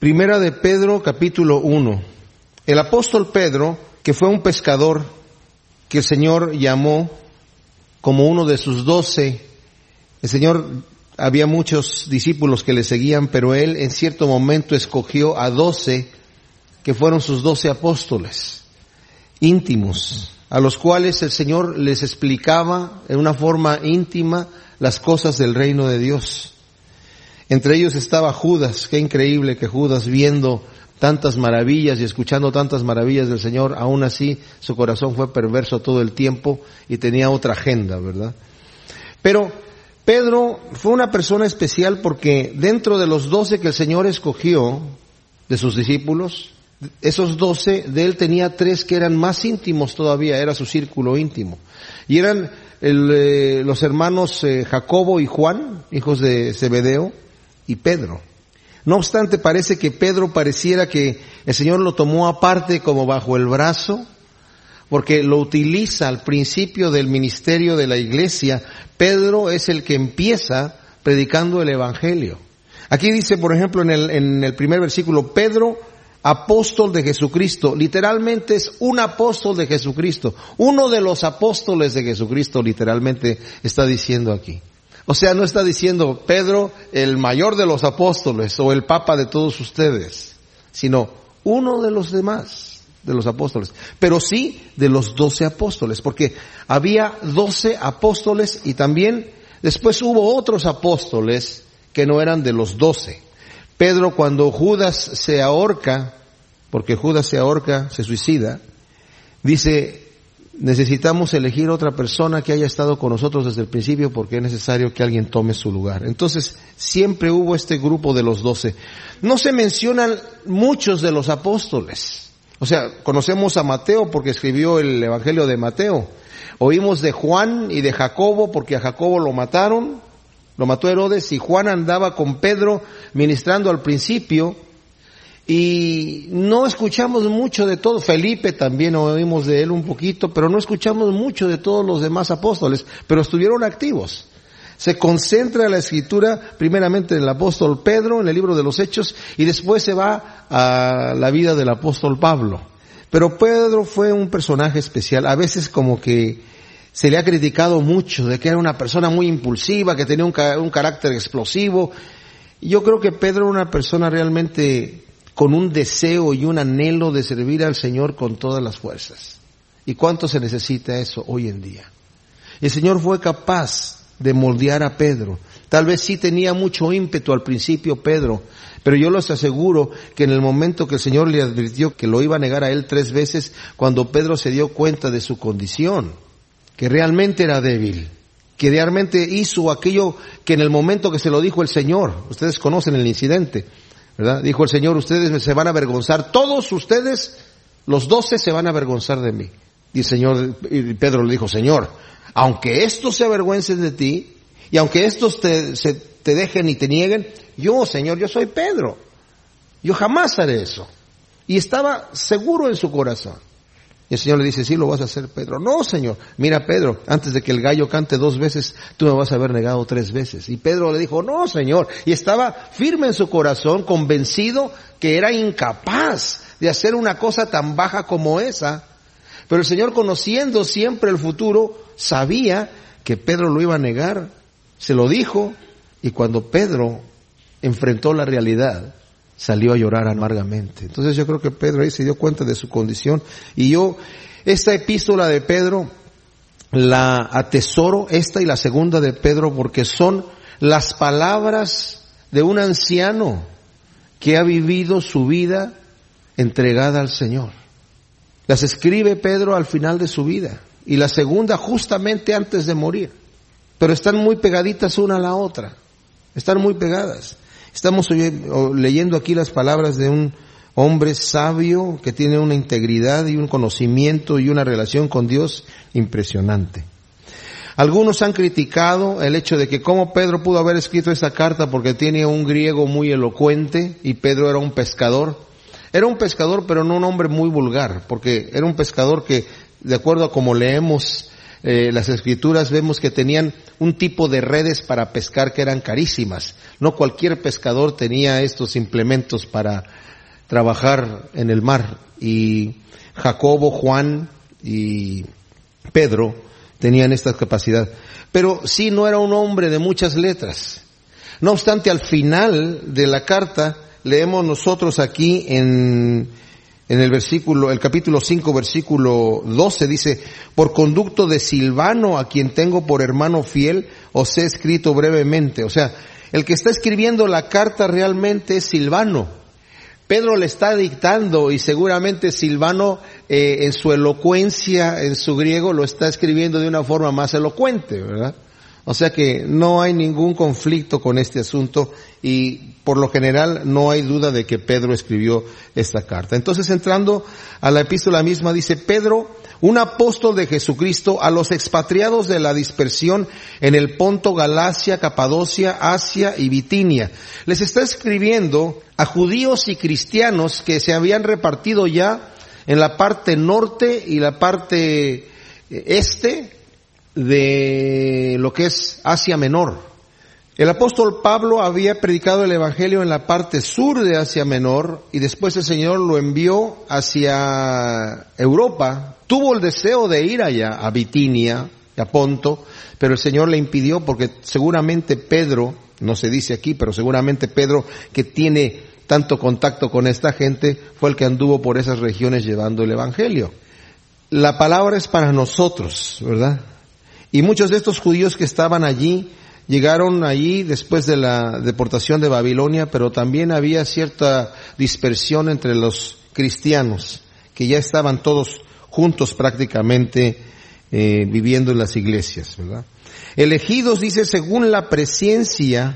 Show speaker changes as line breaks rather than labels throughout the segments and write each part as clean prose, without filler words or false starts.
Primera de Pedro, capítulo 1. El apóstol Pedro, que fue un pescador que el Señor llamó como uno de sus 12, el Señor, había muchos discípulos que le seguían, pero él en cierto momento escogió a 12, que fueron sus 12 apóstoles íntimos, a los cuales el Señor les explicaba en una forma íntima las cosas del reino de Dios. Entre ellos estaba Judas. Qué increíble que Judas, viendo tantas maravillas y escuchando tantas maravillas del Señor, aún así su corazón fue perverso todo el tiempo y tenía otra agenda, ¿verdad? Pero Pedro fue una persona especial porque dentro de los 12 que el Señor escogió, de sus discípulos, esos 12, de él tenía 3 que eran más íntimos todavía, era su círculo íntimo. Y eran los hermanos Jacobo y Juan, hijos de Zebedeo, y Pedro. No obstante, parece que Pedro pareciera que el Señor lo tomó aparte como bajo el brazo, porque lo utiliza al principio del ministerio de la iglesia. Pedro es el que empieza predicando el evangelio. Aquí dice, por ejemplo, en el primer versículo, Pedro, apóstol de Jesucristo. Literalmente es un apóstol de Jesucristo. Uno de los apóstoles de Jesucristo, literalmente está diciendo aquí. O sea, no está diciendo Pedro, el mayor de los apóstoles o el papa de todos ustedes, sino uno de los demás, de los apóstoles. Pero sí de los 12 apóstoles, porque había 12 apóstoles y también después hubo otros apóstoles que no eran de los 12. Pedro, cuando Judas se ahorca, porque Judas se ahorca, se suicida, dice, necesitamos elegir otra persona que haya estado con nosotros desde el principio porque es necesario que alguien tome su lugar. Entonces, siempre hubo este grupo de los 12. No se mencionan muchos de los apóstoles. O sea, conocemos a Mateo porque escribió el Evangelio de Mateo. Oímos de Juan y de Jacobo porque a Jacobo lo mataron. Lo mató Herodes y Juan andaba con Pedro ministrando al principio y no escuchamos mucho de todo. Felipe también oímos de él un poquito, pero no escuchamos mucho de todos los demás apóstoles, pero estuvieron activos. Se concentra la escritura primeramente en el apóstol Pedro, en el libro de los Hechos, y después se va a la vida del apóstol Pablo. Pero Pedro fue un personaje especial, a veces como que se le ha criticado mucho de que era una persona muy impulsiva, que tenía un carácter explosivo. Yo creo que Pedro era una persona realmente con un deseo y un anhelo de servir al Señor con todas las fuerzas. ¿Y cuánto se necesita eso hoy en día? El Señor fue capaz de moldear a Pedro. Tal vez sí tenía mucho ímpetu al principio Pedro, pero yo les aseguro que en el momento que el Señor le advirtió que lo iba a negar a él 3 veces, cuando Pedro se dio cuenta de su condición, que realmente era débil, que realmente hizo aquello que en el momento que se lo dijo el Señor, ustedes conocen el incidente, ¿verdad? Dijo el Señor, ustedes se van a avergonzar, todos ustedes, los 12 se van a avergonzar de mí. Y y Pedro le dijo, Señor, aunque estos se avergüencen de ti, y aunque estos te dejen y te nieguen, yo, Señor, yo soy Pedro, yo jamás haré eso. Y estaba seguro en su corazón. Y el Señor le dice, sí lo vas a hacer, Pedro. No, Señor. Mira, Pedro, antes de que el gallo cante 2 veces, tú me vas a haber negado 3 veces. Y Pedro le dijo, no, Señor. Y estaba firme en su corazón, convencido que era incapaz de hacer una cosa tan baja como esa. Pero el Señor, conociendo siempre el futuro, sabía que Pedro lo iba a negar. Se lo dijo. Y cuando Pedro enfrentó la realidad, salió a llorar amargamente. Entonces yo creo que Pedro ahí se dio cuenta de su condición. Y esta epístola de Pedro la atesoro, esta y la segunda de Pedro, porque son las palabras de un anciano que ha vivido su vida entregada al Señor. Las escribe Pedro al final de su vida. Y la segunda justamente antes de morir. Pero están muy pegaditas una a la otra. Están muy pegadas. Estamos leyendo aquí las palabras de un hombre sabio que tiene una integridad y un conocimiento y una relación con Dios impresionante. Algunos han criticado el hecho de que cómo Pedro pudo haber escrito esa carta porque tiene un griego muy elocuente y Pedro era un pescador. Era un pescador, pero no un hombre muy vulgar, porque era un pescador que, de acuerdo a como leemos las escrituras vemos que tenían un tipo de redes para pescar que eran carísimas. No cualquier pescador tenía estos implementos para trabajar en el mar. Y Jacobo, Juan y Pedro tenían esta capacidad. Pero sí, no era un hombre de muchas letras. No obstante, al final de la carta, leemos nosotros aquí en el capítulo 5, versículo 12, dice: por conducto de Silvano, a quien tengo por hermano fiel, os he escrito brevemente. O sea, el que está escribiendo la carta realmente es Silvano. Pedro le está dictando y seguramente Silvano en su elocuencia, en su griego, lo está escribiendo de una forma más elocuente, ¿verdad? O sea que no hay ningún conflicto con este asunto y por lo general no hay duda de que Pedro escribió esta carta. Entonces, entrando a la epístola misma, dice: Pedro, un apóstol de Jesucristo, a los expatriados de la dispersión en el Ponto, Galacia, Capadocia, Asia y Bitinia. Les está escribiendo a judíos y cristianos que se habían repartido ya en la parte norte y la parte este de lo que es Asia Menor. El apóstol Pablo había predicado el evangelio en la parte sur de Asia Menor y después el Señor lo envió hacia Europa. Tuvo el deseo de ir allá a Bitinia, a Ponto, pero el Señor le impidió porque seguramente Pedro, no se dice aquí, pero seguramente Pedro, que tiene tanto contacto con esta gente, fue el que anduvo por esas regiones llevando el evangelio. La palabra es para nosotros, ¿verdad? Y muchos de estos judíos que estaban allí, llegaron allí después de la deportación de Babilonia, pero también había cierta dispersión entre los cristianos, que ya estaban todos juntos prácticamente viviendo en las iglesias, ¿verdad? Elegidos, dice, según la presciencia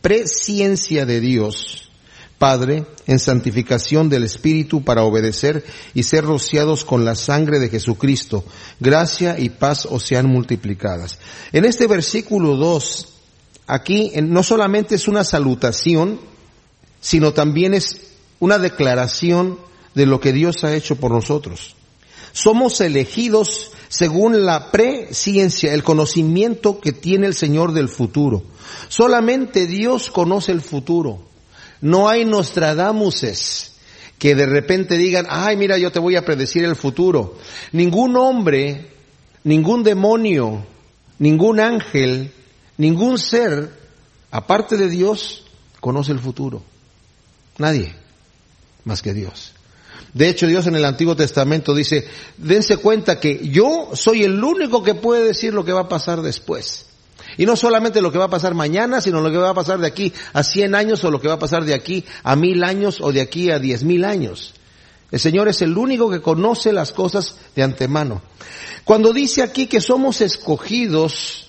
de Dios Padre, en santificación del Espíritu para obedecer y ser rociados con la sangre de Jesucristo. Gracia y paz os sean multiplicadas. En este versículo 2, aquí no solamente es una salutación, sino también es una declaración de lo que Dios ha hecho por nosotros. Somos elegidos según la presciencia, el conocimiento que tiene el Señor del futuro. Solamente Dios conoce el futuro. No hay Nostradamuses que de repente digan: ay, mira, yo te voy a predecir el futuro. Ningún hombre, ningún demonio, ningún ángel, ningún ser, aparte de Dios, conoce el futuro. Nadie más que Dios. De hecho, Dios en el Antiguo Testamento dice: dense cuenta que yo soy el único que puede decir lo que va a pasar después. Y no solamente lo que va a pasar mañana, sino lo que va a pasar de aquí a 100 años o lo que va a pasar de aquí a 1000 años o de aquí a 10,000 años. El Señor es el único que conoce las cosas de antemano. Cuando dice aquí que somos escogidos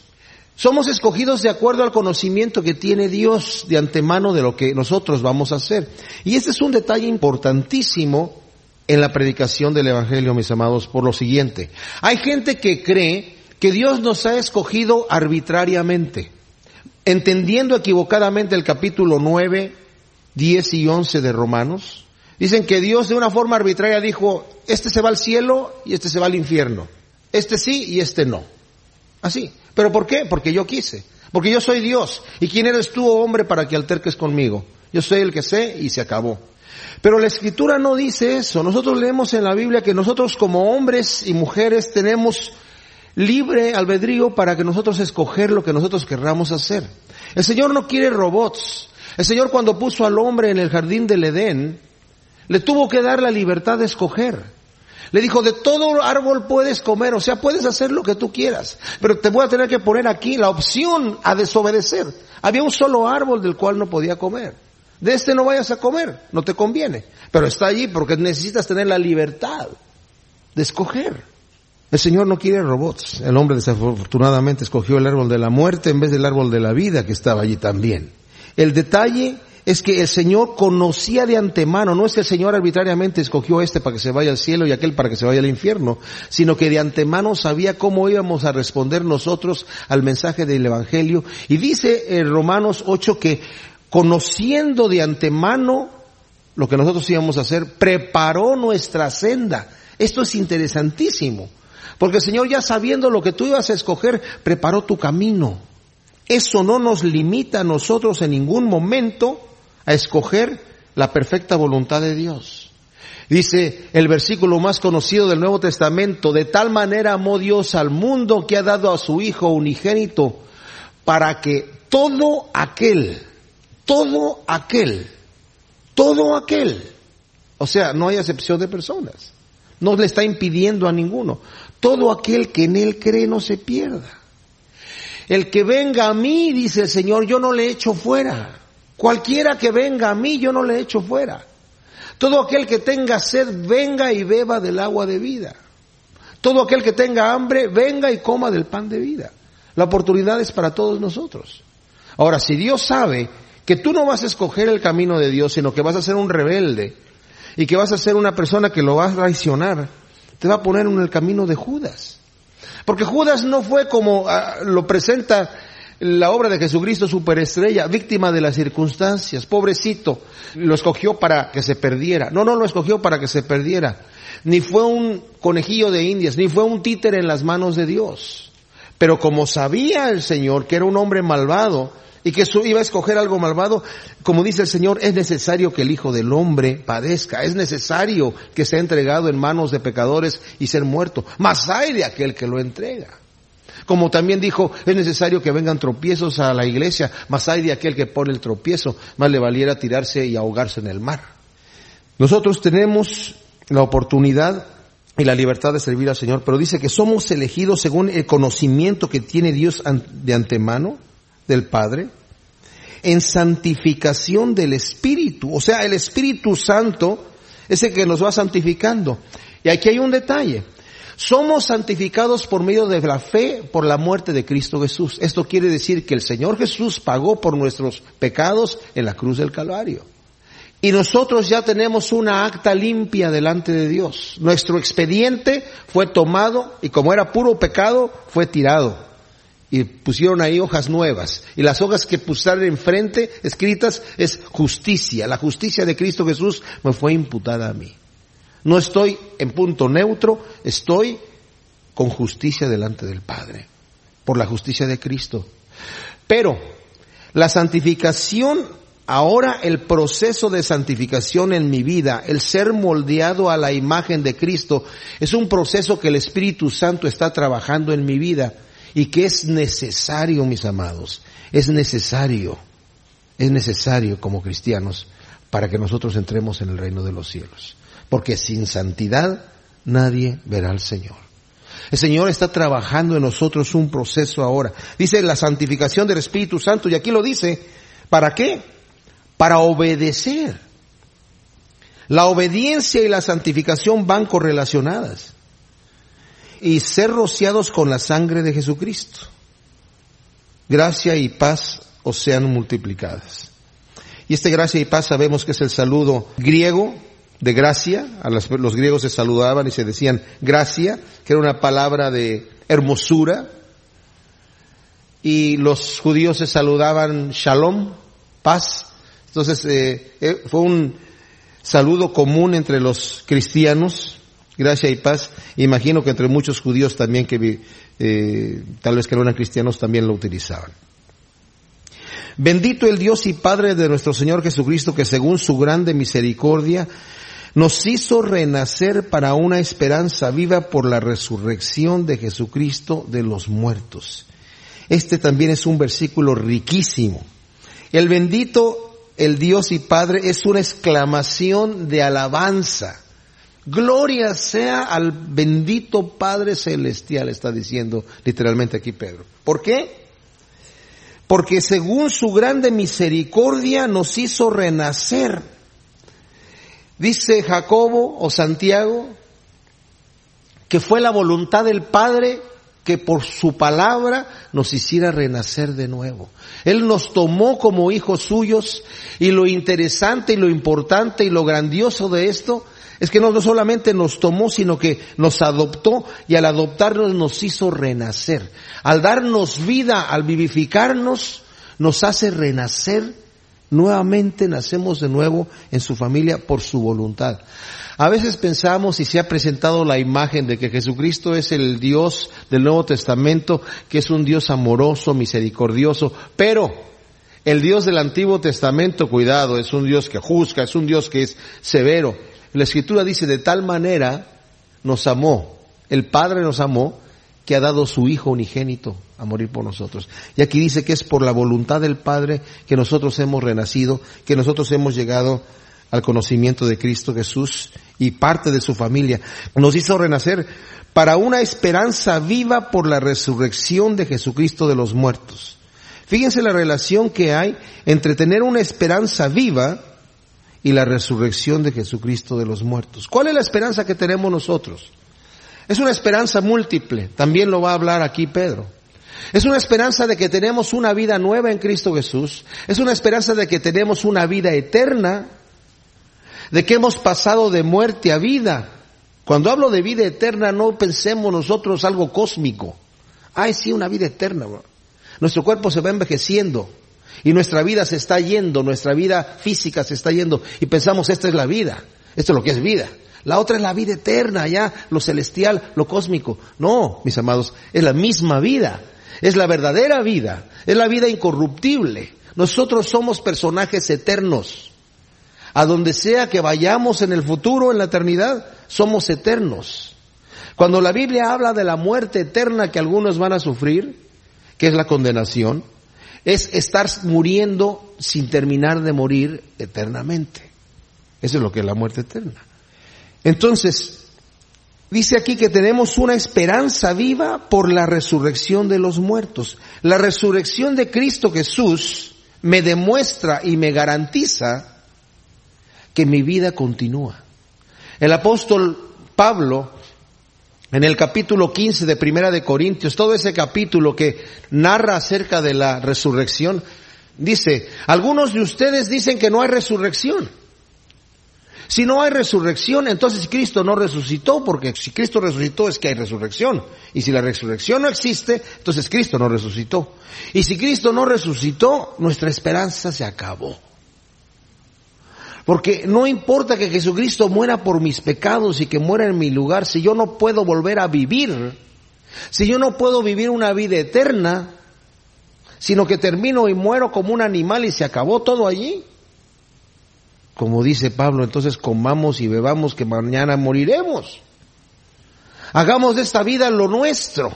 de acuerdo al conocimiento que tiene Dios de antemano de lo que nosotros vamos a hacer. Y este es un detalle importantísimo en la predicación del Evangelio, mis amados, por lo siguiente. Hay gente que cree que Dios nos ha escogido arbitrariamente, entendiendo equivocadamente el capítulo 9, 10 y 11 de Romanos. Dicen que Dios de una forma arbitraria dijo: este se va al cielo y este se va al infierno. Este sí y este no. Así. ¿Pero por qué? Porque yo quise. Porque yo soy Dios. ¿Y quién eres tú, oh hombre, para que alterques conmigo? Yo soy el que sé y se acabó. Pero la Escritura no dice eso. Nosotros leemos en la Biblia que nosotros como hombres y mujeres tenemos libre albedrío para que nosotros escoger lo que nosotros querramos hacer. El Señor no quiere robots. El Señor, cuando puso al hombre en el jardín del Edén, le tuvo que dar la libertad de escoger. Le dijo: de todo árbol puedes comer, o sea, puedes hacer lo que tú quieras, pero te voy a tener que poner aquí la opción a desobedecer. Había un solo árbol del cual no podía comer. De este no vayas a comer, no te conviene. Pero está allí porque necesitas tener la libertad de escoger. El Señor no quiere robots. El hombre desafortunadamente escogió el árbol de la muerte en vez del árbol de la vida que estaba allí también. El detalle es que el Señor conocía de antemano, no es que el Señor arbitrariamente escogió este para que se vaya al cielo y aquel para que se vaya al infierno, sino que de antemano sabía cómo íbamos a responder nosotros al mensaje del Evangelio. Y dice en Romanos 8 que conociendo de antemano lo que nosotros íbamos a hacer, preparó nuestra senda. Esto es interesantísimo. Porque el Señor, ya sabiendo lo que tú ibas a escoger, preparó tu camino. Eso no nos limita a nosotros en ningún momento a escoger la perfecta voluntad de Dios. Dice el versículo más conocido del Nuevo Testamento: de tal manera amó Dios al mundo que ha dado a su Hijo unigénito, para que todo aquel, o sea, no hay acepción de personas, no le está impidiendo a ninguno, todo aquel que en Él cree no se pierda. El que venga a mí, dice el Señor, yo no le echo fuera. Cualquiera que venga a mí, yo no le echo fuera. Todo aquel que tenga sed, venga y beba del agua de vida. Todo aquel que tenga hambre, venga y coma del pan de vida. La oportunidad es para todos nosotros. Ahora, si Dios sabe que tú no vas a escoger el camino de Dios, sino que vas a ser un rebelde y que vas a ser una persona que lo va a traicionar, te va a poner en el camino de Judas. Porque Judas no fue como lo presenta la obra de Jesucristo, superestrella, víctima de las circunstancias, pobrecito, lo escogió para que se perdiera. No lo escogió para que se perdiera. Ni fue un conejillo de indias, ni fue un títere en las manos de Dios. Pero como sabía el Señor que era un hombre malvado y que iba a escoger algo malvado, como dice el Señor, es necesario que el Hijo del Hombre padezca, es necesario que sea entregado en manos de pecadores y ser muerto. Mas hay de aquel que lo entrega. Como también dijo, es necesario que vengan tropiezos a la iglesia, mas hay de aquel que pone el tropiezo, más le valiera tirarse y ahogarse en el mar. Nosotros tenemos la oportunidad y la libertad de servir al Señor, pero dice que somos elegidos según el conocimiento que tiene Dios de antemano, del Padre, en santificación del Espíritu. O sea, el Espíritu Santo es el que nos va santificando. Y aquí hay un detalle. Somos santificados por medio de la fe por la muerte de Cristo Jesús. Esto quiere decir que el Señor Jesús pagó por nuestros pecados en la cruz del Calvario. Y nosotros ya tenemos una acta limpia delante de Dios. Nuestro expediente fue tomado y como era puro pecado, fue tirado. Y pusieron ahí hojas nuevas. Y las hojas que pusieron enfrente, escritas, es justicia. La justicia de Cristo Jesús me fue imputada a mí. No estoy en punto neutro, estoy con justicia delante del Padre, por la justicia de Cristo. Pero la santificación, ahora el proceso de santificación en mi vida, el ser moldeado a la imagen de Cristo, es un proceso que el Espíritu Santo está trabajando en mi vida y que es necesario, mis amados, es necesario como cristianos para que nosotros entremos en el reino de los cielos. Porque sin santidad nadie verá al Señor. El Señor está trabajando en nosotros un proceso ahora. Dice la santificación del Espíritu Santo, y aquí lo dice, ¿para qué? Para obedecer. La obediencia y la santificación van correlacionadas. Y ser rociados con la sangre de Jesucristo. Gracia y paz os sean multiplicadas. Y gracia y paz sabemos que es el saludo griego de gracia. Los griegos se saludaban y se decían gracia, que era una palabra de hermosura. Y los judíos se saludaban shalom, paz. Entonces fue un saludo común entre los cristianos, gracia y paz. Imagino que entre muchos judíos también que tal vez que no eran cristianos también lo utilizaban. Bendito el Dios y Padre de nuestro Señor Jesucristo, que según su grande misericordia nos hizo renacer para una esperanza viva por la resurrección de Jesucristo de los muertos. Este también es un versículo riquísimo. El bendito, el Dios y Padre, es una exclamación de alabanza. Gloria sea al bendito Padre Celestial, está diciendo literalmente aquí Pedro. ¿Por qué? Porque según su grande misericordia nos hizo renacer. Dice Jacobo o Santiago que fue la voluntad del Padre que por su palabra nos hiciera renacer de nuevo. Él nos tomó como hijos suyos, y lo interesante y lo importante y lo grandioso de esto es que no solamente nos tomó, sino que nos adoptó, y al adoptarnos nos hizo renacer. Al darnos vida, al vivificarnos, nos hace renacer Nuevamente nacemos de nuevo en su familia por su voluntad. A veces pensamos y se ha presentado la imagen de que Jesucristo es el Dios del Nuevo Testamento, que es un Dios amoroso, misericordioso, pero el Dios del Antiguo Testamento, cuidado, es un Dios que juzga, es un Dios que es severo. La Escritura dice, de tal manera nos amó, el Padre nos amó, que ha dado su Hijo unigénito a morir por nosotros. Y aquí dice que es por la voluntad del Padre que nosotros hemos renacido, que nosotros hemos llegado al conocimiento de Cristo Jesús y parte de su familia. Nos hizo renacer para una esperanza viva por la resurrección de Jesucristo de los muertos. Fíjense la relación que hay entre tener una esperanza viva y la resurrección de Jesucristo de los muertos. ¿Cuál es la esperanza que tenemos nosotros? Es una esperanza múltiple, también lo va a hablar aquí Pedro. Es una esperanza de que tenemos una vida nueva en Cristo Jesús. Es una esperanza de que tenemos una vida eterna, de que hemos pasado de muerte a vida. Cuando hablo de vida eterna, no pensemos nosotros algo cósmico. Ay, sí, una vida eterna, bro. Nuestro cuerpo se va envejeciendo y nuestra vida se está yendo, nuestra vida física se está yendo y pensamos, esta es la vida, esto es lo que es vida. La otra es la vida eterna, ya, lo celestial, lo cósmico. No, mis amados, es la misma vida, es la verdadera vida, es la vida incorruptible. Nosotros somos personajes eternos. A donde sea que vayamos en el futuro, en la eternidad, somos eternos. Cuando la Biblia habla de la muerte eterna que algunos van a sufrir, que es la condenación, es estar muriendo sin terminar de morir eternamente. Eso es lo que es la muerte eterna. Entonces, dice aquí que tenemos una esperanza viva por la resurrección de los muertos. La resurrección de Cristo Jesús me demuestra y me garantiza que mi vida continúa. El apóstol Pablo, en el capítulo 15 de Primera de Corintios, todo ese capítulo que narra acerca de la resurrección, dice, algunos de ustedes dicen que no hay resurrección. Si no hay resurrección, entonces Cristo no resucitó, porque si Cristo resucitó es que hay resurrección. Y si la resurrección no existe, entonces Cristo no resucitó. Y si Cristo no resucitó, nuestra esperanza se acabó. Porque no importa que Jesucristo muera por mis pecados y que muera en mi lugar, si yo no puedo volver a vivir, si yo no puedo vivir una vida eterna, sino que termino y muero como un animal y se acabó todo allí. Como dice Pablo, entonces comamos y bebamos que mañana moriremos. Hagamos de esta vida lo nuestro.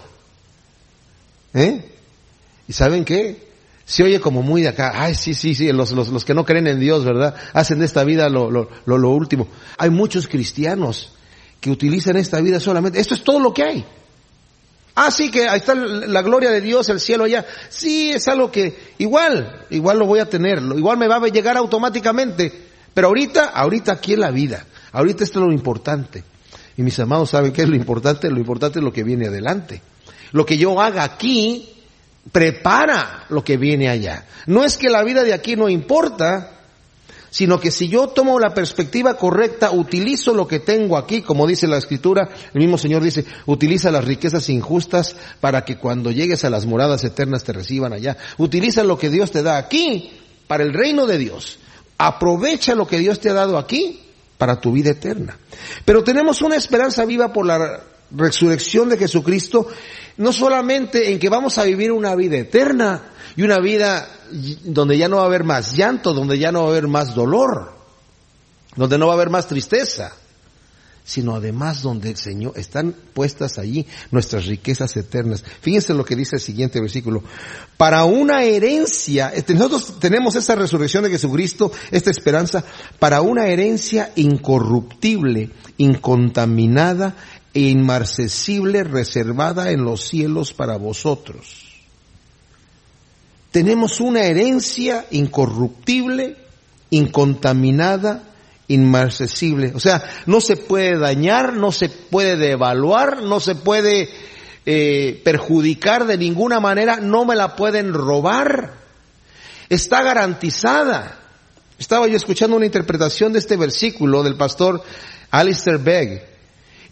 ¿Y saben qué? Se oye como muy de acá. Ay, sí, los que no creen en Dios, ¿verdad? Hacen de esta vida lo último. Hay muchos cristianos que utilizan esta vida solamente. Esto es todo lo que hay. Ah, sí, que ahí está la gloria de Dios, el cielo allá. Sí, es algo que igual lo voy a tener. Igual me va a llegar automáticamente. Pero ahorita aquí es la vida. Ahorita esto es lo importante. Y mis amados, ¿saben qué es lo importante? Lo importante es lo que viene adelante. Lo que yo haga aquí prepara lo que viene allá. No es que la vida de aquí no importa, sino que si yo tomo la perspectiva correcta, utilizo lo que tengo aquí, como dice la Escritura, el mismo Señor dice, utiliza las riquezas injustas para que cuando llegues a las moradas eternas te reciban allá. Utiliza lo que Dios te da aquí para el reino de Dios. Aprovecha lo que Dios te ha dado aquí para tu vida eterna. Pero tenemos una esperanza viva por la resurrección de Jesucristo, no solamente en que vamos a vivir una vida eterna y una vida donde ya no va a haber más llanto, donde ya no va a haber más dolor, donde no va a haber más tristeza, sino además donde el Señor, están puestas allí nuestras riquezas eternas. Fíjense lo que dice el siguiente versículo. Para una herencia, nosotros tenemos esta resurrección de Jesucristo, esta esperanza, para una herencia incorruptible, incontaminada e inmarcesible, reservada en los cielos para vosotros. Tenemos una herencia incorruptible, incontaminada, inmarcesible. O sea, no se puede dañar, no se puede devaluar, no se puede perjudicar de ninguna manera, no me la pueden robar. Está garantizada. Estaba yo escuchando una interpretación de este versículo del pastor Alistair Begg.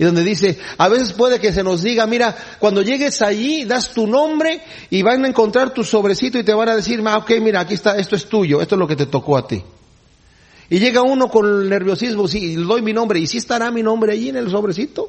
Y donde dice, a veces puede que se nos diga, mira, cuando llegues allí, das tu nombre y van a encontrar tu sobrecito y te van a decir, ok, mira, aquí está, esto es tuyo, esto es lo que te tocó a ti. Y llega uno con el nerviosismo, sí, le doy mi nombre, ¿y sí estará mi nombre allí en el sobrecito?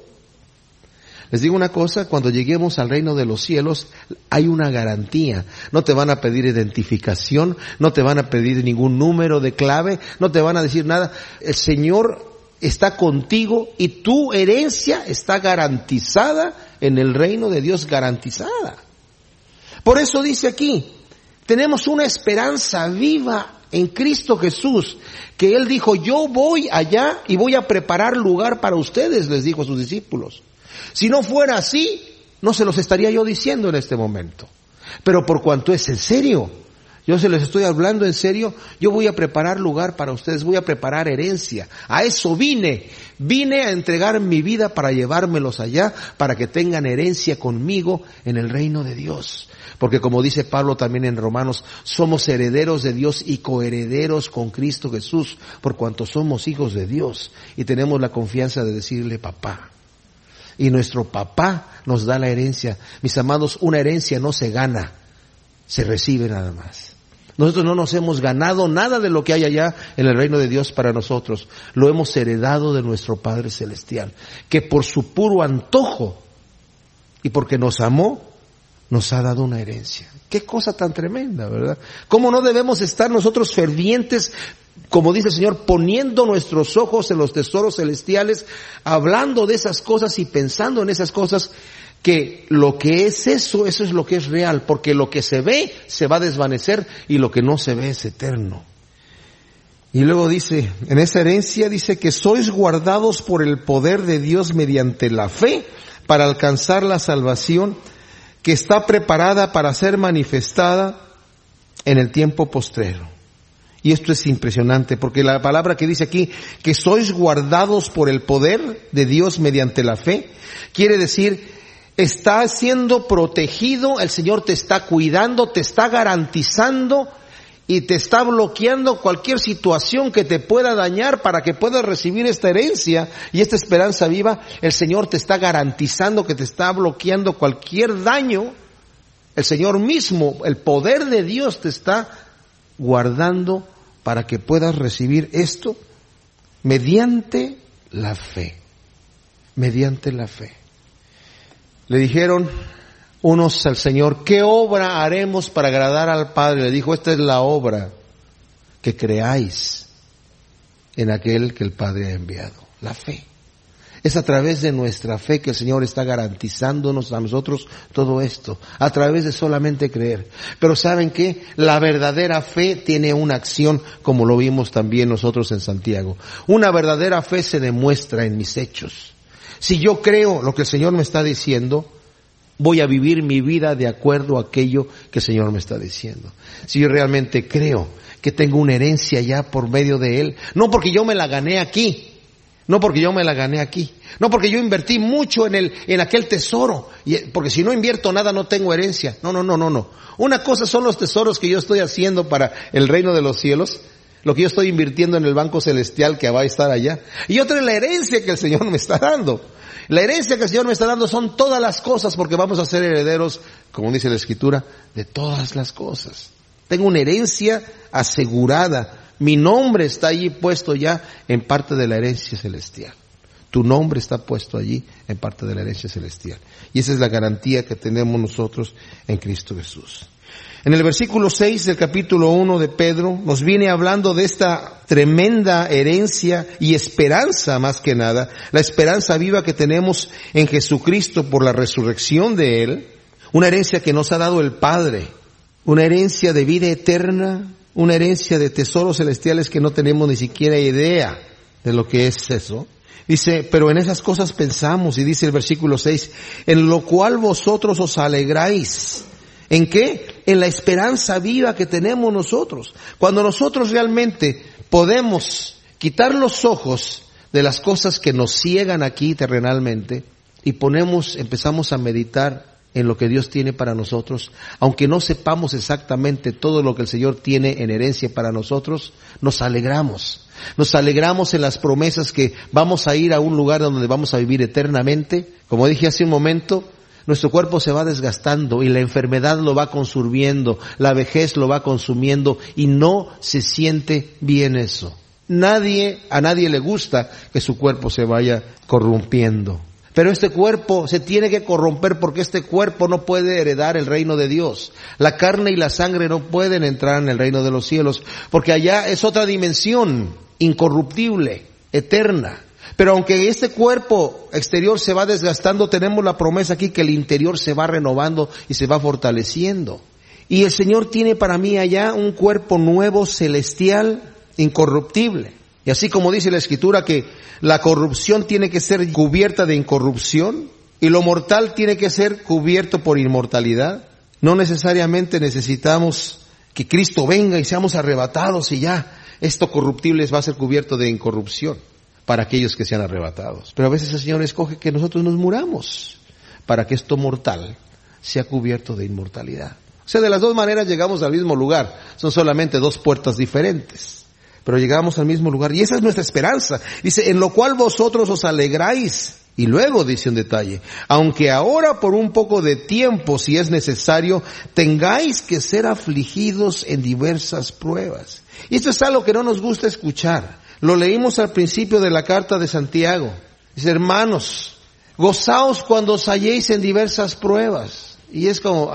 Les digo una cosa, cuando lleguemos al reino de los cielos hay una garantía. No te van a pedir identificación, no te van a pedir ningún número de clave, no te van a decir nada. El Señor está contigo y tu herencia está garantizada en el reino de Dios, garantizada. Por eso dice aquí, tenemos una esperanza viva en Cristo Jesús, que Él dijo, yo voy allá y voy a preparar lugar para ustedes, les dijo a sus discípulos. Si no fuera así, no se los estaría yo diciendo en este momento. Pero por cuanto es en serio, yo se les estoy hablando en serio, yo voy a preparar lugar para ustedes, voy a preparar herencia. A eso vine a entregar mi vida para llevármelos allá, para que tengan herencia conmigo en el reino de Dios. Porque como dice Pablo también en Romanos, somos herederos de Dios y coherederos con Cristo Jesús, por cuanto somos hijos de Dios y tenemos la confianza de decirle papá. Y nuestro papá nos da la herencia. Mis amados, una herencia no se gana, se recibe nada más. Nosotros no nos hemos ganado nada de lo que hay allá en el reino de Dios para nosotros. Lo hemos heredado de nuestro Padre Celestial, que por su puro antojo y porque nos amó, nos ha dado una herencia. Qué cosa tan tremenda, ¿verdad? ¿Cómo no debemos estar nosotros fervientes, como dice el Señor, poniendo nuestros ojos en los tesoros celestiales, hablando de esas cosas y pensando en esas cosas, que lo que es eso es lo que es real, porque lo que se ve se va a desvanecer y lo que no se ve es eterno. Y luego dice, en esa herencia dice que sois guardados por el poder de Dios mediante la fe para alcanzar la salvación que está preparada para ser manifestada en el tiempo postrero. Y esto es impresionante, porque la palabra que dice aquí, que sois guardados por el poder de Dios mediante la fe, quiere decir, está siendo protegido, el Señor te está cuidando, te está garantizando y te está bloqueando cualquier situación que te pueda dañar para que puedas recibir esta herencia y esta esperanza viva. El Señor te está garantizando que te está bloqueando cualquier daño. El Señor mismo, el poder de Dios te está guardando para que puedas recibir esto mediante la fe. Mediante la fe. Le dijeron unos al Señor, ¿qué obra haremos para agradar al Padre? Le dijo, esta es la obra, que creáis en aquel que el Padre ha enviado. La fe. Es a través de nuestra fe que el Señor está garantizándonos a nosotros todo esto, a través de solamente creer. Pero ¿saben qué? La verdadera fe tiene una acción, como lo vimos también nosotros en Santiago. Una verdadera fe se demuestra en mis hechos. Si yo creo lo que el Señor me está diciendo, voy a vivir mi vida de acuerdo a aquello que el Señor me está diciendo. Si yo realmente creo que tengo una herencia ya por medio de Él, no porque yo me la gané aquí, no porque yo yo invertí mucho en aquel tesoro, porque si no invierto nada no tengo herencia. No. Una cosa son los tesoros que yo estoy haciendo para el reino de los cielos, lo que yo estoy invirtiendo en el banco celestial que va a estar allá, y otra es la herencia que el Señor me está dando. La herencia que el Señor me está dando son todas las cosas, porque vamos a ser herederos, como dice la Escritura, de todas las cosas. Tengo una herencia asegurada. Mi nombre está allí puesto ya en parte de la herencia celestial. Tu nombre está puesto allí en parte de la herencia celestial. Y esa es la garantía que tenemos nosotros en Cristo Jesús. En el versículo 6 del capítulo 1 de Pedro nos viene hablando de esta tremenda herencia y esperanza, más que nada, la esperanza viva que tenemos en Jesucristo por la resurrección de Él, una herencia que nos ha dado el Padre, una herencia de vida eterna, una herencia de tesoros celestiales que no tenemos ni siquiera idea de lo que es eso. Dice, pero en esas cosas pensamos, y dice el versículo 6, en lo cual vosotros os alegráis. ¿En qué? En la esperanza viva que tenemos nosotros. Cuando nosotros realmente podemos quitar los ojos de las cosas que nos ciegan aquí terrenalmente y empezamos a meditar en lo que Dios tiene para nosotros, aunque no sepamos exactamente todo lo que el Señor tiene en herencia para nosotros, nos alegramos. Nos alegramos en las promesas que vamos a ir a un lugar donde vamos a vivir eternamente. Como dije hace un momento, nuestro cuerpo se va desgastando y la enfermedad lo va consumiendo, la vejez lo va consumiendo y no se siente bien eso. A nadie le gusta que su cuerpo se vaya corrompiendo. Pero este cuerpo se tiene que corromper porque este cuerpo no puede heredar el reino de Dios. La carne y la sangre no pueden entrar en el reino de los cielos porque allá es otra dimensión incorruptible, eterna. Pero aunque este cuerpo exterior se va desgastando, tenemos la promesa aquí que el interior se va renovando y se va fortaleciendo. Y el Señor tiene para mí allá un cuerpo nuevo, celestial, incorruptible. Y así como dice la Escritura que la corrupción tiene que ser cubierta de incorrupción y lo mortal tiene que ser cubierto por inmortalidad, no necesariamente necesitamos que Cristo venga y seamos arrebatados y ya esto corruptible va a ser cubierto de incorrupción para aquellos que sean arrebatados. Pero a veces el Señor escoge que nosotros nos muramos para que esto mortal sea cubierto de inmortalidad. O sea, de las dos maneras llegamos al mismo lugar. Son solamente dos puertas diferentes, pero llegamos al mismo lugar. Y esa es nuestra esperanza. Dice, en lo cual vosotros os alegráis. Y luego dice un detalle, aunque ahora por un poco de tiempo, si es necesario, tengáis que ser afligidos en diversas pruebas. Y esto es algo que no nos gusta escuchar. Lo leímos al principio de la carta de Santiago. Dice, hermanos, gozaos cuando os halléis en diversas pruebas. Y es como,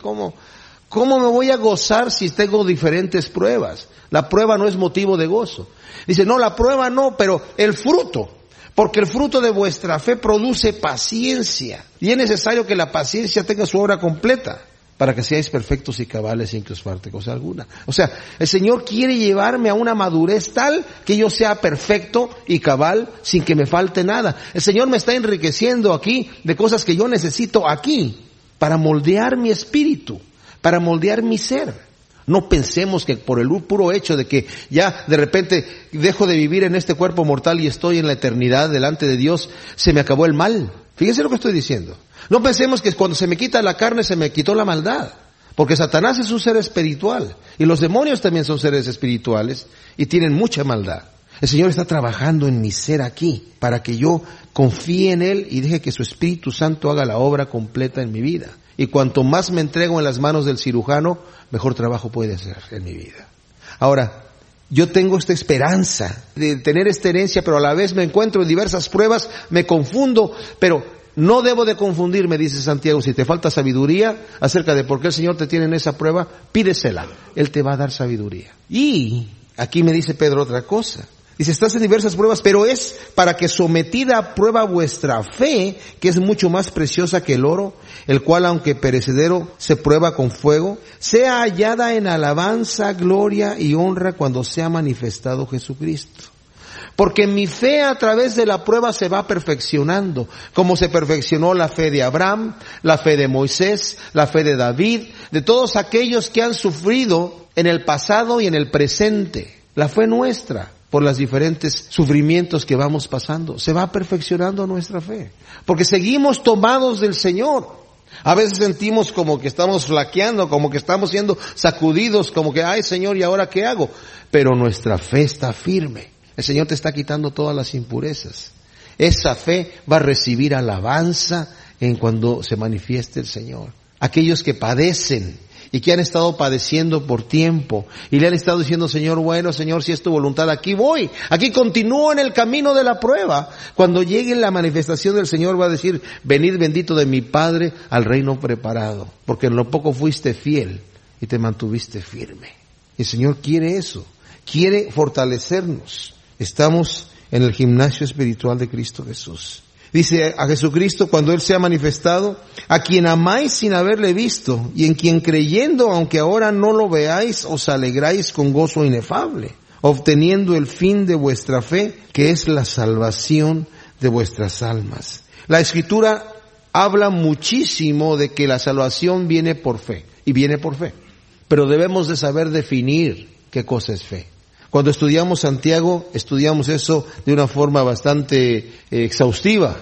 ¿cómo me voy a gozar si tengo diferentes pruebas? La prueba no es motivo de gozo. Dice, no, la prueba no, pero el fruto. Porque el fruto de vuestra fe produce paciencia. Y es necesario que la paciencia tenga su obra completa para que seáis perfectos y cabales sin que os falte cosa alguna. O sea, el Señor quiere llevarme a una madurez tal que yo sea perfecto y cabal sin que me falte nada. El Señor me está enriqueciendo aquí de cosas que yo necesito aquí para moldear mi espíritu, para moldear mi ser. No pensemos que por el puro hecho de que ya de repente dejo de vivir en este cuerpo mortal y estoy en la eternidad delante de Dios, se me acabó el mal. Fíjense lo que estoy diciendo. No pensemos que cuando se me quita la carne se me quitó la maldad. Porque Satanás es un ser espiritual y los demonios también son seres espirituales y tienen mucha maldad. El Señor está trabajando en mi ser aquí para que yo confíe en Él y deje que su Espíritu Santo haga la obra completa en mi vida. Y cuanto más me entrego en las manos del cirujano, mejor trabajo puede hacer en mi vida. Ahora, yo tengo esta esperanza de tener esta herencia, pero a la vez me encuentro en diversas pruebas, me confundo, pero no debo de confundirme, dice Santiago. Si te falta sabiduría acerca de por qué el Señor te tiene en esa prueba, pídesela. Él te va a dar sabiduría. Y aquí me dice Pedro otra cosa. Dice, estás en diversas pruebas, pero es para que sometida a prueba vuestra fe, que es mucho más preciosa que el oro, el cual aunque perecedero se prueba con fuego, sea hallada en alabanza, gloria y honra cuando sea manifestado Jesucristo. Porque mi fe a través de la prueba se va perfeccionando, como se perfeccionó la fe de Abraham, la fe de Moisés, la fe de David, de todos aquellos que han sufrido en el pasado y en el presente. La fe nuestra, por los diferentes sufrimientos que vamos pasando, se va perfeccionando nuestra fe. Porque seguimos tomados del Señor. A veces sentimos como que estamos flaqueando, como que estamos siendo sacudidos, como que, ay Señor, ¿y ahora qué hago? Pero nuestra fe está firme. El Señor te está quitando todas las impurezas. Esa fe va a recibir alabanza en cuando se manifieste el Señor. Aquellos que padecen y que han estado padeciendo por tiempo y le han estado diciendo, Señor, bueno, Señor, si es tu voluntad, aquí voy, aquí continúo en el camino de la prueba. Cuando llegue la manifestación del Señor va a decir, venid bendito de mi Padre al reino preparado, porque en lo poco fuiste fiel y te mantuviste firme. El Señor quiere eso, quiere fortalecernos. Estamos en el gimnasio espiritual de Cristo Jesús. Dice a Jesucristo cuando Él sea manifestado, a quien amáis sin haberle visto, y en quien creyendo, aunque ahora no lo veáis, os alegráis con gozo inefable, obteniendo el fin de vuestra fe, que es la salvación de vuestras almas. La Escritura habla muchísimo de que la salvación viene por fe, y viene por fe. Pero debemos de saber definir qué cosa es fe. Cuando estudiamos Santiago, estudiamos eso de una forma bastante exhaustiva.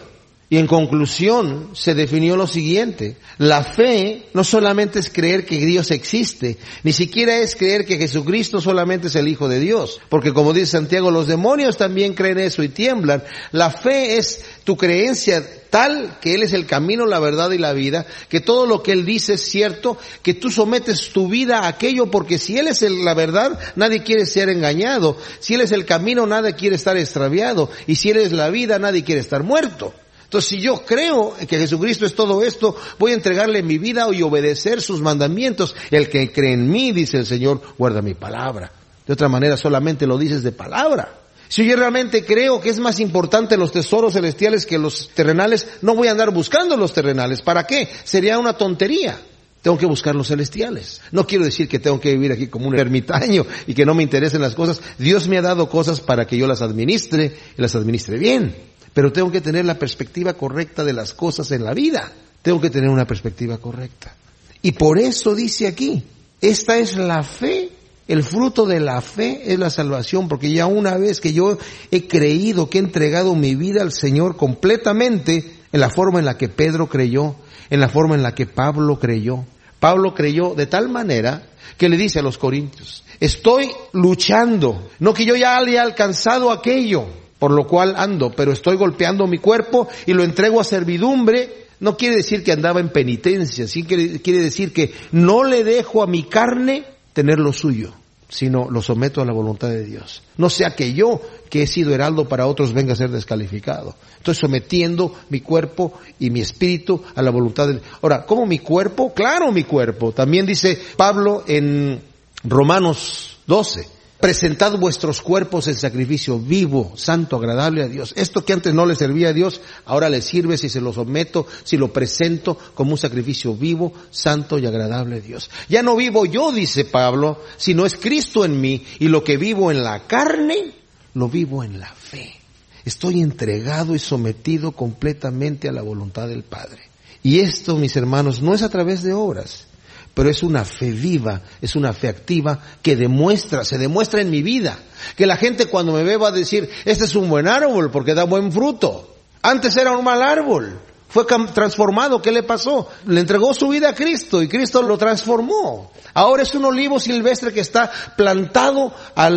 Y en conclusión, se definió lo siguiente: la fe no solamente es creer que Dios existe, ni siquiera es creer que Jesucristo solamente es el Hijo de Dios, porque como dice Santiago, los demonios también creen eso y tiemblan. La fe es tu creencia tal que Él es el camino, la verdad y la vida, que todo lo que Él dice es cierto, que tú sometes tu vida a aquello, porque si Él es la verdad, nadie quiere ser engañado. Si Él es el camino, nadie quiere estar extraviado. Y si Él es la vida, nadie quiere estar muerto. Entonces, si yo creo que Jesucristo es todo esto, voy a entregarle mi vida y obedecer sus mandamientos. El que cree en mí, dice el Señor, guarda mi palabra. De otra manera, solamente lo dices de palabra. Si yo realmente creo que es más importante los tesoros celestiales que los terrenales, no voy a andar buscando los terrenales. ¿Para qué? Sería una tontería. Tengo que buscar los celestiales. No quiero decir que tengo que vivir aquí como un ermitaño y que no me interesen las cosas. Dios me ha dado cosas para que yo las administre y las administre bien. Pero tengo que tener la perspectiva correcta de las cosas en la vida. Tengo que tener una perspectiva correcta. Y por eso dice aquí, esta es la fe. El fruto de la fe es la salvación, porque ya una vez que yo he creído, que he entregado mi vida al Señor completamente, en la forma en la que Pedro creyó, en la forma en la que Pablo creyó. Pablo creyó de tal manera que le dice a los corintios: estoy luchando, no que yo ya haya alcanzado aquello por lo cual ando, pero estoy golpeando mi cuerpo y lo entrego a servidumbre. No quiere decir que andaba en penitencia, sí quiere decir que no le dejo a mi carne tener lo suyo, sino lo someto a la voluntad de Dios. No sea que yo, que he sido heraldo para otros, venga a ser descalificado. Estoy sometiendo mi cuerpo y mi espíritu a la voluntad de Dios. Ahora, ¿cómo mi cuerpo? Claro, mi cuerpo. También dice Pablo en Romanos 12. Presentad vuestros cuerpos en sacrificio vivo, santo, agradable a Dios. Esto que antes no le servía a Dios, ahora le sirve si se lo someto, si lo presento como un sacrificio vivo, santo y agradable a Dios. Ya no vivo yo, dice Pablo, sino es Cristo en mí, y lo que vivo en la carne, lo vivo en la fe. Estoy entregado y sometido completamente a la voluntad del Padre. Y esto, mis hermanos, no es a través de obras, pero es una fe viva, es una fe activa que se demuestra en mi vida. Que la gente cuando me ve va a decir: este es un buen árbol porque da buen fruto. Antes era un mal árbol, fue transformado. ¿Qué le pasó? Le entregó su vida a Cristo y Cristo lo transformó. Ahora es un olivo silvestre que está plantado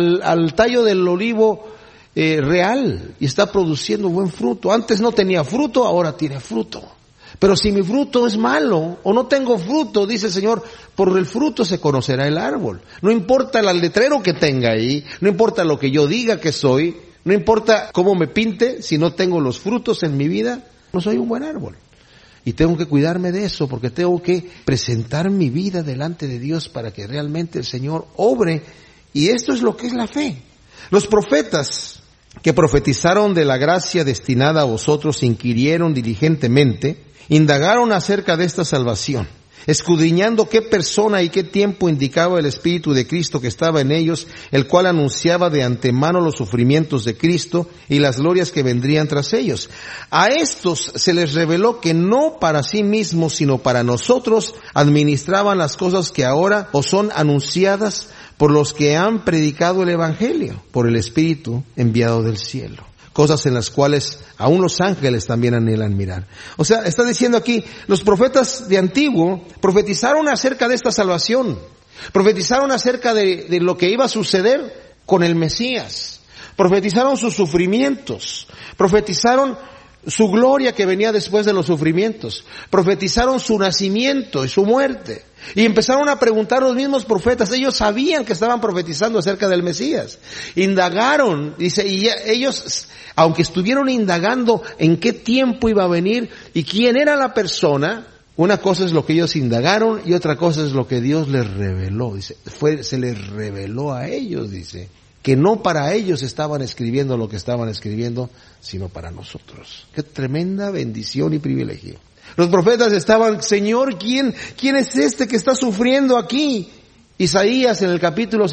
al tallo del olivo real y está produciendo buen fruto. Antes no tenía fruto, ahora tiene fruto. Pero si mi fruto es malo o no tengo fruto, dice el Señor, por el fruto se conocerá el árbol. No importa el letrero que tenga ahí, no importa lo que yo diga que soy, no importa cómo me pinte, si no tengo los frutos en mi vida, no soy un buen árbol. Y tengo que cuidarme de eso, porque tengo que presentar mi vida delante de Dios para que realmente el Señor obre. Y esto es lo que es la fe. Los profetas que profetizaron de la gracia destinada a vosotros inquirieron diligentemente, indagaron acerca de esta salvación, escudriñando qué persona y qué tiempo indicaba el Espíritu de Cristo que estaba en ellos, el cual anunciaba de antemano los sufrimientos de Cristo y las glorias que vendrían tras ellos. A estos se les reveló que no para sí mismos, sino para nosotros, administraban las cosas que ahora os son anunciadas por los que han predicado el Evangelio, por el Espíritu enviado del cielo. Cosas en las cuales aún los ángeles también anhelan mirar. O sea, está diciendo aquí, los profetas de antiguo profetizaron acerca de esta salvación. Profetizaron acerca de lo que iba a suceder con el Mesías. Profetizaron sus sufrimientos. Profetizaron su gloria que venía después de los sufrimientos. Profetizaron su nacimiento y su muerte. Y empezaron a preguntar los mismos profetas. Ellos sabían que estaban profetizando acerca del Mesías. Indagaron, dice, y ellos, aunque estuvieron indagando en qué tiempo iba a venir y quién era la persona, una cosa es lo que ellos indagaron y otra cosa es lo que Dios les reveló. Dice, se les reveló a ellos, dice, que no para ellos estaban escribiendo lo que estaban escribiendo, sino para nosotros. Qué tremenda bendición y privilegio. Los profetas estaban: Señor, ¿quién es este que está sufriendo aquí? Isaías en el capítulo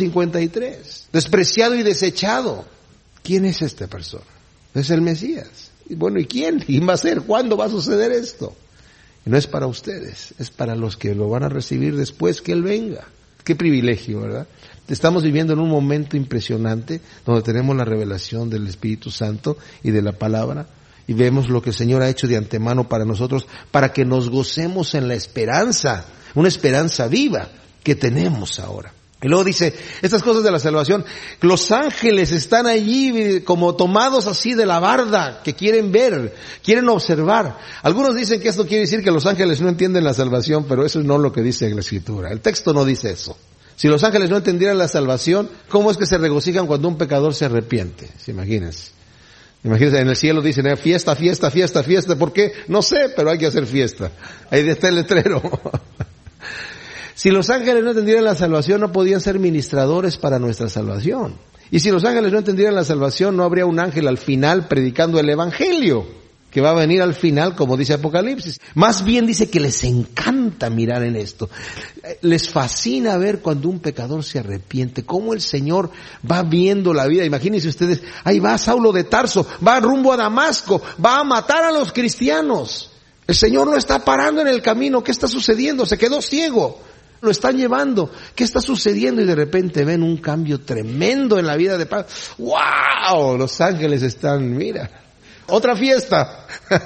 53, despreciado y desechado. ¿Quién es esta persona? Es el Mesías. Y bueno, ¿y quién? ¿Quién va a ser? ¿Cuándo va a suceder esto? Y no es para ustedes, es para los que lo van a recibir después que Él venga. Qué privilegio, ¿verdad? Estamos viviendo en un momento impresionante donde tenemos la revelación del Espíritu Santo y de la palabra. y vemos lo que el Señor ha hecho de antemano para nosotros, para que nos gocemos en la esperanza, una esperanza viva que tenemos ahora. Y luego dice, estas cosas de la salvación, los ángeles están allí como tomados así de la barda, que quieren ver, quieren observar. Algunos dicen que esto quiere decir que los ángeles no entienden la salvación, pero eso no es lo que dice la Escritura. El texto no dice eso. Si los ángeles no entendieran la salvación, ¿cómo es que se regocijan cuando un pecador se arrepiente? ¿Se imagínense? Imagínense, en el cielo dicen, fiesta, fiesta, fiesta, fiesta. ¿Por qué? No sé, pero hay que hacer fiesta. Ahí está el letrero. Si los ángeles no entendieran la salvación, no podían ser ministradores para nuestra salvación. Y si los ángeles no entendieran la salvación, no habría un ángel al final predicando el evangelio, que va a venir al final, como dice Apocalipsis. Más bien dice que les encanta mirar en esto. Les fascina ver cuando un pecador se arrepiente, cómo el Señor va viendo la vida. Imagínense ustedes, ahí va Saulo de Tarso, va rumbo a Damasco, va a matar a los cristianos. El Señor lo está parando en el camino. ¿Qué está sucediendo? Se quedó ciego. Lo están llevando. ¿Qué está sucediendo? Y de repente ven un cambio tremendo en la vida de Pablo. ¡Wow! Los ángeles están, mira, otra fiesta.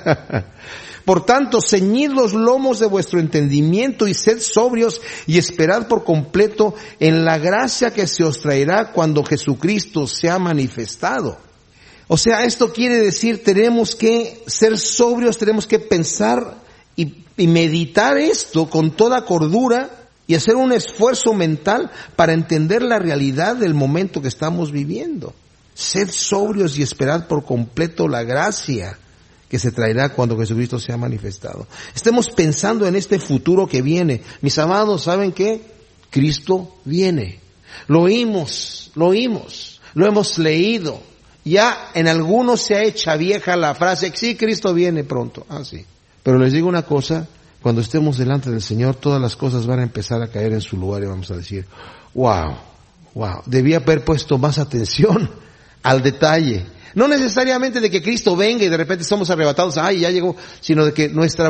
Por tanto, ceñid los lomos de vuestro entendimiento y sed sobrios y esperad por completo en la gracia que se os traerá cuando Jesucristo sea manifestado. O sea, esto quiere decir, tenemos que ser sobrios, tenemos que pensar y meditar esto con toda cordura, y hacer un esfuerzo mental para entender la realidad del momento que estamos viviendo. Sed sobrios y esperad por completo la gracia que se traerá cuando Jesucristo sea manifestado. Estemos pensando en este futuro que viene. Mis amados, ¿saben qué? Cristo viene. Lo oímos, lo hemos leído. Ya en algunos se ha hecho vieja la frase, sí, Cristo viene pronto. Ah, sí. Pero les digo una cosa, cuando estemos delante del Señor, todas las cosas van a empezar a caer en su lugar y vamos a decir, wow, debía haber puesto más atención al detalle. No necesariamente de que Cristo venga y de repente somos arrebatados, ya llegó, sino de que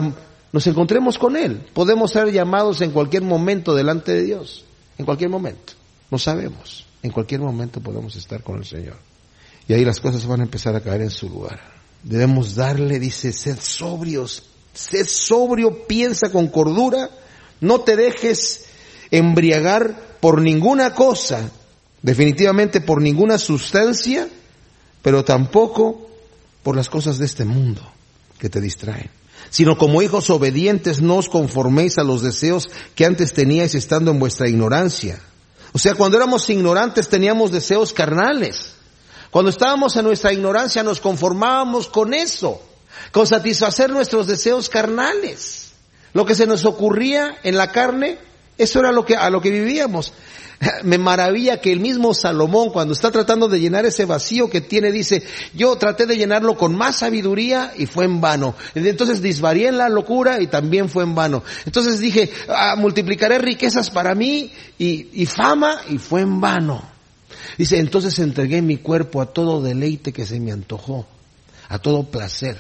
nos encontremos con Él. Podemos ser llamados en cualquier momento delante de Dios, en cualquier momento. No sabemos, en cualquier momento podemos estar con el Señor. Y ahí las cosas van a empezar a caer en su lugar. Debemos darle, dice, sed sobrios. Sed sobrio, piensa con cordura, no te dejes embriagar por ninguna cosa, definitivamente por ninguna sustancia, pero tampoco por las cosas de este mundo que te distraen. Sino como hijos obedientes no os conforméis a los deseos que antes teníais estando en vuestra ignorancia. O sea, cuando éramos ignorantes teníamos deseos carnales. Cuando estábamos en nuestra ignorancia nos conformábamos con eso, con satisfacer nuestros deseos carnales. Lo que se nos ocurría en la carne, eso era a lo que vivíamos. Me maravilla que el mismo Salomón, cuando está tratando de llenar ese vacío que tiene, dice, yo traté de llenarlo con más sabiduría y fue en vano. Entonces disvarié en la locura y también fue en vano. Entonces dije, multiplicaré riquezas para mí y fama y fue en vano. Dice, entonces entregué mi cuerpo a todo deleite que se me antojó, a todo placer.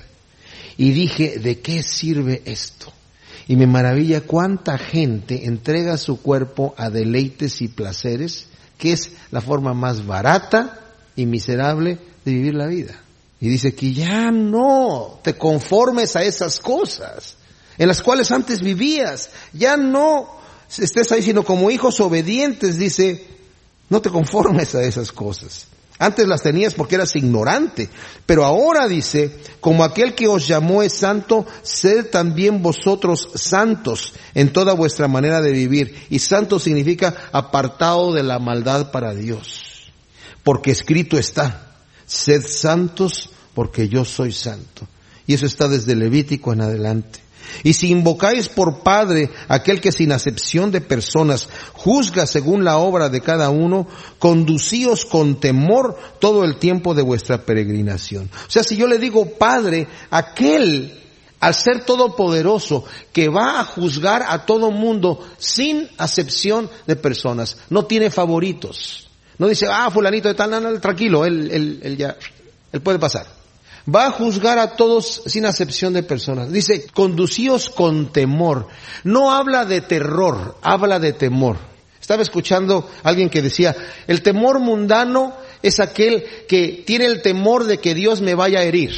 Y dije, ¿de qué sirve esto? Y me maravilla cuánta gente entrega su cuerpo a deleites y placeres, que es la forma más barata y miserable de vivir la vida. Y dice que ya no te conformes a esas cosas en las cuales antes vivías. Ya no estés ahí, sino como hijos obedientes, dice, no te conformes a esas cosas. Antes las tenías porque eras ignorante, pero ahora dice, como aquel que os llamó es santo, sed también vosotros santos en toda vuestra manera de vivir. Y santo significa apartado de la maldad para Dios. Porque escrito está, sed santos porque yo soy santo. Y eso está desde Levítico en adelante. Y si invocáis por Padre aquel que sin acepción de personas juzga según la obra de cada uno, conducíos con temor todo el tiempo de vuestra peregrinación. O sea, si yo le digo Padre, aquel, al ser todopoderoso, que va a juzgar a todo mundo sin acepción de personas, no tiene favoritos. No dice, fulanito de tal, no, tranquilo, él puede pasar. Va a juzgar a todos sin acepción de personas. Dice, conducíos con temor. No habla de terror, habla de temor. Estaba escuchando a alguien que decía, el temor mundano es aquel que tiene el temor de que Dios me vaya a herir.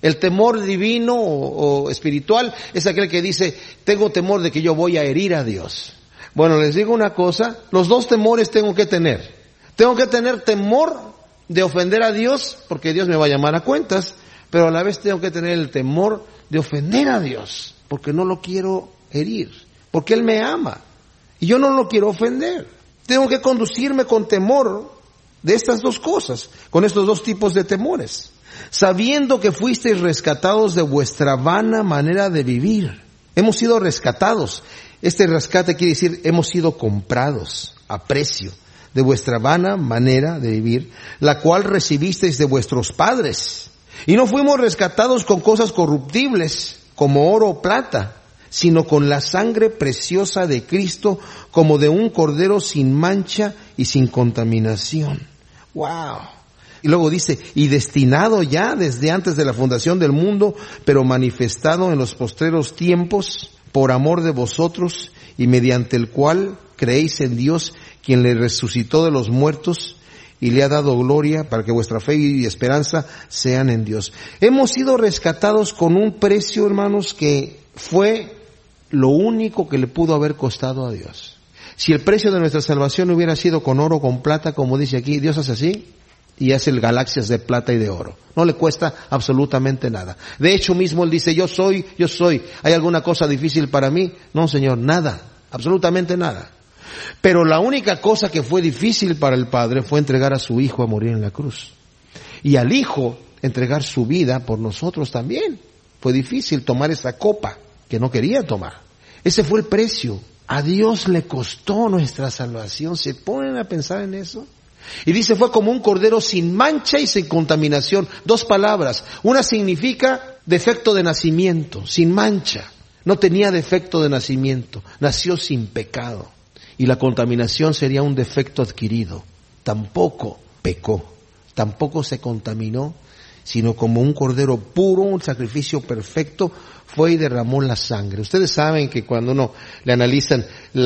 El temor divino o espiritual es aquel que dice, tengo temor de que yo voy a herir a Dios. Bueno, les digo una cosa, los dos temores tengo que tener. Tengo que tener temor de ofender a Dios, porque Dios me va a llamar a cuentas, pero a la vez tengo que tener el temor de ofender a Dios, porque no lo quiero herir, porque Él me ama, y yo no lo quiero ofender. Tengo que conducirme con temor de estas dos cosas, con estos dos tipos de temores, sabiendo que fuisteis rescatados de vuestra vana manera de vivir. Hemos sido rescatados. Este rescate quiere decir, hemos sido comprados a precio de vuestra vana manera de vivir, la cual recibisteis de vuestros padres. Y no fuimos rescatados con cosas corruptibles, como oro o plata, sino con la sangre preciosa de Cristo, como de un cordero sin mancha y sin contaminación. ¡Wow! Y luego dice, y destinado ya desde antes de la fundación del mundo, pero manifestado en los postreros tiempos, por amor de vosotros, y mediante el cual creéis en Dios, quien le resucitó de los muertos y le ha dado gloria, para que vuestra fe y esperanza sean en Dios. Hemos sido rescatados con un precio, hermanos, que fue lo único que le pudo haber costado a Dios. Si el precio de nuestra salvación hubiera sido con oro o con plata, como dice aquí, Dios hace así y hace galaxias de plata y de oro. No le cuesta absolutamente nada. De hecho mismo Él dice, yo soy. ¿Hay alguna cosa difícil para mí? No, Señor, nada, absolutamente nada. Pero la única cosa que fue difícil para el Padre fue entregar a su Hijo a morir en la cruz. Y al Hijo entregar su vida por nosotros también. Fue difícil tomar esa copa que no quería tomar. Ese fue el precio. A Dios le costó nuestra salvación. ¿Se ponen a pensar en eso? Y dice, fue como un cordero sin mancha y sin contaminación. Dos palabras. Una significa defecto de nacimiento, sin mancha. No tenía defecto de nacimiento. Nació sin pecado. Y la contaminación sería un defecto adquirido. Tampoco pecó, tampoco se contaminó, sino como un cordero puro, un sacrificio perfecto, fue y derramó la sangre. Ustedes saben que cuando uno le analizan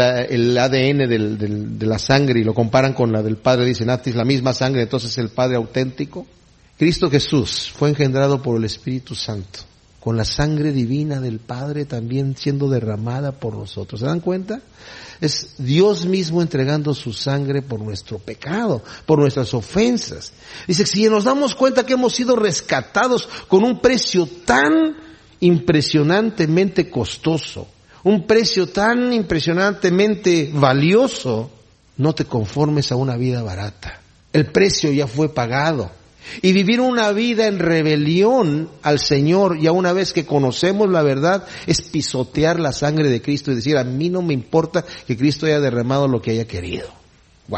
el ADN de la sangre y lo comparan con la del Padre, dicen, es la misma sangre, entonces el Padre auténtico. Cristo Jesús fue engendrado por el Espíritu Santo, con la sangre divina del Padre también siendo derramada por nosotros. ¿Se dan cuenta? Es Dios mismo entregando su sangre por nuestro pecado, por nuestras ofensas. Dice, si nos damos cuenta que hemos sido rescatados con un precio tan impresionantemente costoso, un precio tan impresionantemente valioso, no te conformes a una vida barata. El precio ya fue pagado. Y vivir una vida en rebelión al Señor, ya una vez que conocemos la verdad, es pisotear la sangre de Cristo y decir, a mí no me importa que Cristo haya derramado lo que haya querido. ¡Wow!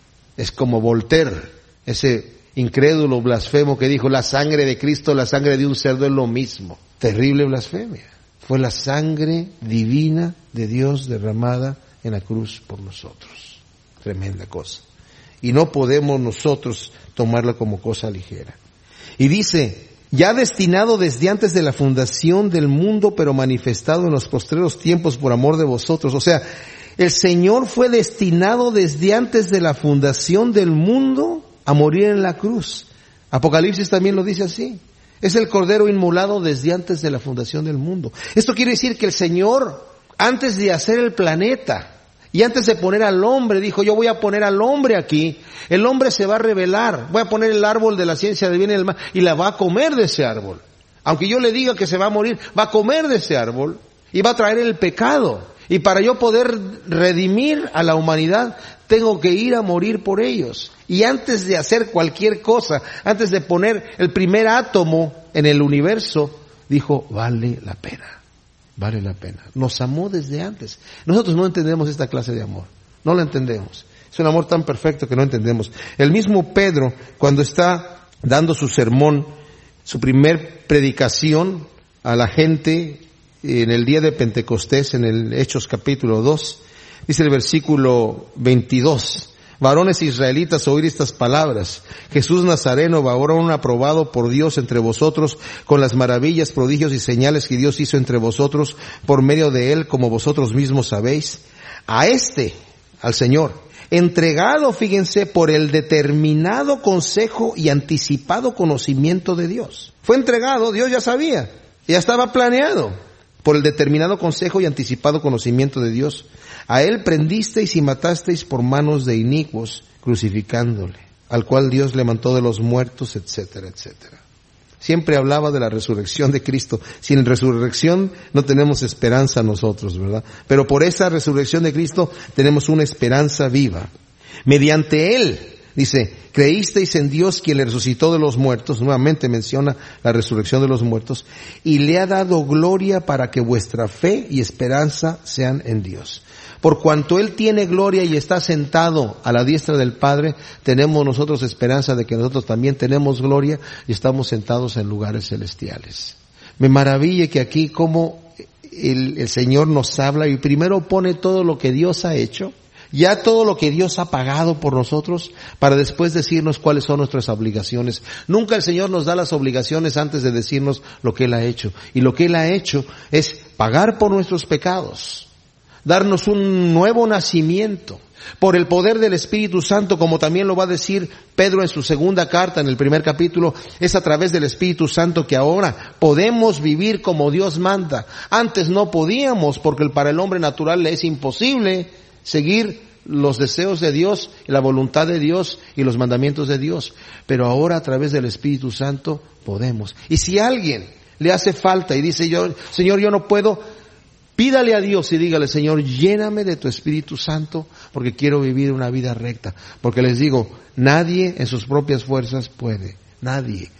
Es como Voltaire, ese incrédulo blasfemo que dijo, la sangre de Cristo, la sangre de un cerdo es lo mismo. Terrible blasfemia. Fue la sangre divina de Dios derramada en la cruz por nosotros. Tremenda cosa. Y no podemos nosotros tomarla como cosa ligera. Y dice, ya destinado desde antes de la fundación del mundo, pero manifestado en los postreros tiempos por amor de vosotros. O sea, el Señor fue destinado desde antes de la fundación del mundo a morir en la cruz. Apocalipsis también lo dice así. Es el Cordero inmolado desde antes de la fundación del mundo. Esto quiere decir que el Señor, antes de hacer el planeta, y antes de poner al hombre, dijo, yo voy a poner al hombre aquí. El hombre se va a rebelar. Voy a poner el árbol de la ciencia del bien y del mal y la va a comer de ese árbol. Aunque yo le diga que se va a morir, va a comer de ese árbol y va a traer el pecado. Y para yo poder redimir a la humanidad, tengo que ir a morir por ellos. Y antes de hacer cualquier cosa, antes de poner el primer átomo en el universo, dijo, vale la pena. Vale la pena. Nos amó desde antes. Nosotros no entendemos esta clase de amor. No la entendemos. Es un amor tan perfecto que no entendemos. El mismo Pedro, cuando está dando su sermón, su primer predicación a la gente en el día de Pentecostés, en el Hechos capítulo 2, dice el versículo 22, varones israelitas, oír estas palabras. Jesús Nazareno, varón aprobado por Dios entre vosotros, con las maravillas, prodigios y señales que Dios hizo entre vosotros, por medio de él, como vosotros mismos sabéis. A este, al Señor. Entregado, fíjense, por el determinado consejo y anticipado conocimiento de Dios. Fue entregado, Dios ya sabía, ya estaba planeado, por el determinado consejo y anticipado conocimiento de Dios. A él prendisteis y matasteis por manos de inicuos, crucificándole, al cual Dios levantó de los muertos, etcétera, etcétera. Siempre hablaba de la resurrección de Cristo. Sin resurrección no tenemos esperanza nosotros, ¿verdad? Pero por esa resurrección de Cristo tenemos una esperanza viva. Mediante Él, dice, creísteis en Dios quien le resucitó de los muertos, nuevamente menciona la resurrección de los muertos, y le ha dado gloria para que vuestra fe y esperanza sean en Dios. Por cuanto Él tiene gloria y está sentado a la diestra del Padre, tenemos nosotros esperanza de que nosotros también tenemos gloria y estamos sentados en lugares celestiales. Me maravilla que aquí como el Señor nos habla y primero pone todo lo que Dios ha hecho, ya todo lo que Dios ha pagado por nosotros, para después decirnos cuáles son nuestras obligaciones. Nunca el Señor nos da las obligaciones antes de decirnos lo que Él ha hecho. Y lo que Él ha hecho es pagar por nuestros pecados, darnos un nuevo nacimiento por el poder del Espíritu Santo, como también lo va a decir Pedro en su segunda carta, en el primer capítulo. Es a través del Espíritu Santo que ahora podemos vivir como Dios manda. Antes no podíamos, porque para el hombre natural le es imposible seguir los deseos de Dios, la voluntad de Dios y los mandamientos de Dios. Pero ahora a través del Espíritu Santo podemos. Y si a alguien le hace falta y dice, Señor, yo no puedo, pídale a Dios y dígale, Señor, lléname de tu Espíritu Santo porque quiero vivir una vida recta. Porque les digo, nadie en sus propias fuerzas puede. Nadie.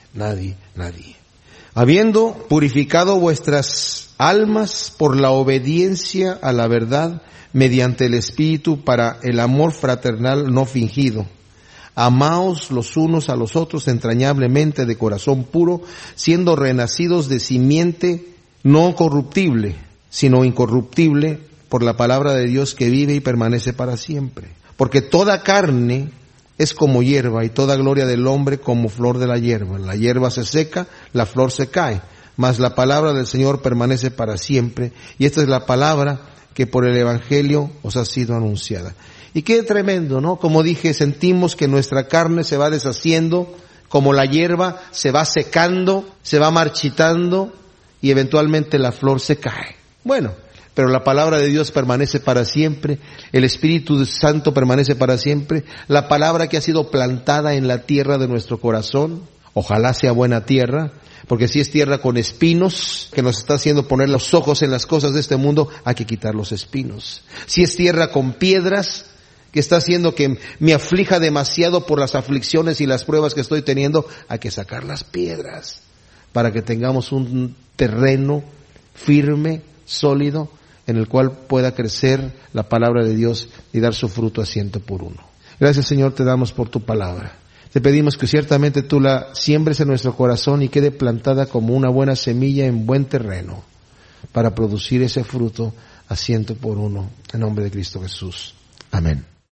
Habiendo purificado vuestras almas por la obediencia a la verdad mediante el Espíritu para el amor fraternal no fingido. Amaos los unos a los otros entrañablemente de corazón puro, siendo renacidos de simiente no corruptible, sino incorruptible por la palabra de Dios que vive y permanece para siempre. Porque toda carne es como hierba y toda gloria del hombre como flor de la hierba. La hierba se seca, la flor se cae, mas la palabra del Señor permanece para siempre. Y esta es la palabra que por el Evangelio os ha sido anunciada. Y qué tremendo, ¿no? Como dije, sentimos que nuestra carne se va deshaciendo, como la hierba se va secando, se va marchitando y eventualmente la flor se cae. Bueno, pero la palabra de Dios permanece para siempre, el Espíritu Santo permanece para siempre, la palabra que ha sido plantada en la tierra de nuestro corazón, ojalá sea buena tierra, porque si es tierra con espinos, que nos está haciendo poner los ojos en las cosas de este mundo, hay que quitar los espinos. Si es tierra con piedras, que está haciendo que me aflija demasiado por las aflicciones y las pruebas que estoy teniendo, hay que sacar las piedras, para que tengamos un terreno firme, sólido, en el cual pueda crecer la palabra de Dios y dar su fruto a 100%. Gracias, Señor, te damos por tu palabra. Te pedimos que ciertamente tú la siembres en nuestro corazón y quede plantada como una buena semilla en buen terreno para producir ese fruto a 100%. En nombre de Cristo Jesús. Amén.